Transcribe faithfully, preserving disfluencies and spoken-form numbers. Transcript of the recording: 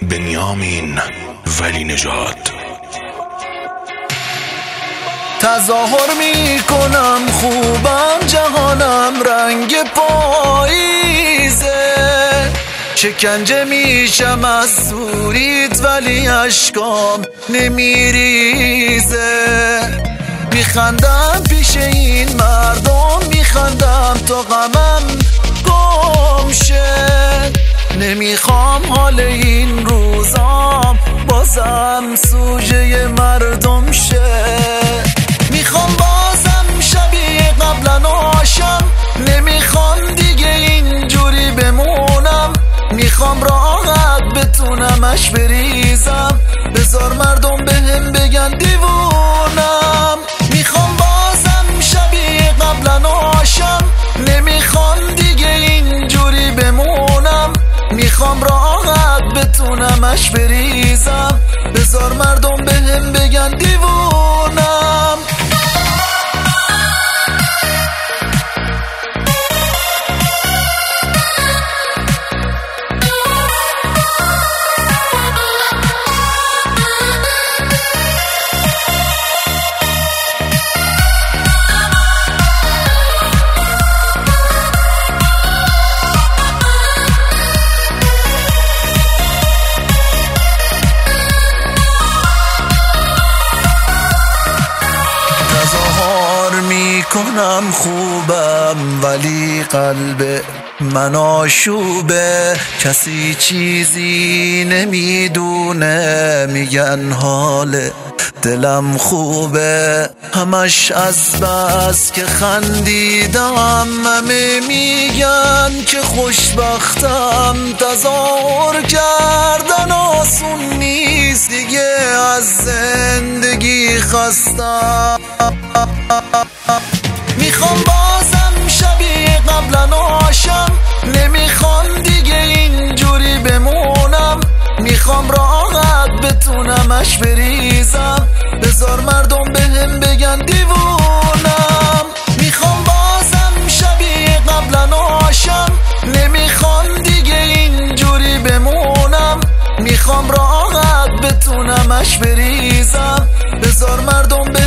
بنیامین ولی نژاد. تظاهر می کنم خوبم، جهانم رنگ پاییزه، شکنجه میشم از سوریت ولی اشکام نمیریزه. میخندم پیش این مردم، میخندم تا غمم گم شه. نمیخوام حال این روزام بازم سوژه مردم شه. میخوام بازم شبیه قبلا آشم، نمیخوام دیگه اینجوری بمونم. میخوام راحت بتونمش بریزم، بذار مردم بهم بگن دیوونم. میخوام بازم شبیه قبلا آشم، نمیخوام دیگه اینجوری بمونم. میخوام راحت بتونمش بریزم، بذار مردم بهم بگن دیوونم. کنم خوبم ولی قلب من آشوبه، کسی چیزی نمیدونه، میگن حال دلم خوبه. همش از بس که خندیدم، همه میگن که خوشبختم. تظاهر کردن آسون نیست، دیگه از زندگی خستم. میخوام بازم شبیه قبلا آشم، نمیخوام دیگه اینجوری بمونم. میخوام راحت بتونمش بریزم، بذار مردم بهم بگن دیوونم. میخوام بازم شبیه قبلا آشم، نمیخوام دیگه اینجوری بمونم. میخوام راحت بتونمش بریزم، بذار مردم بهم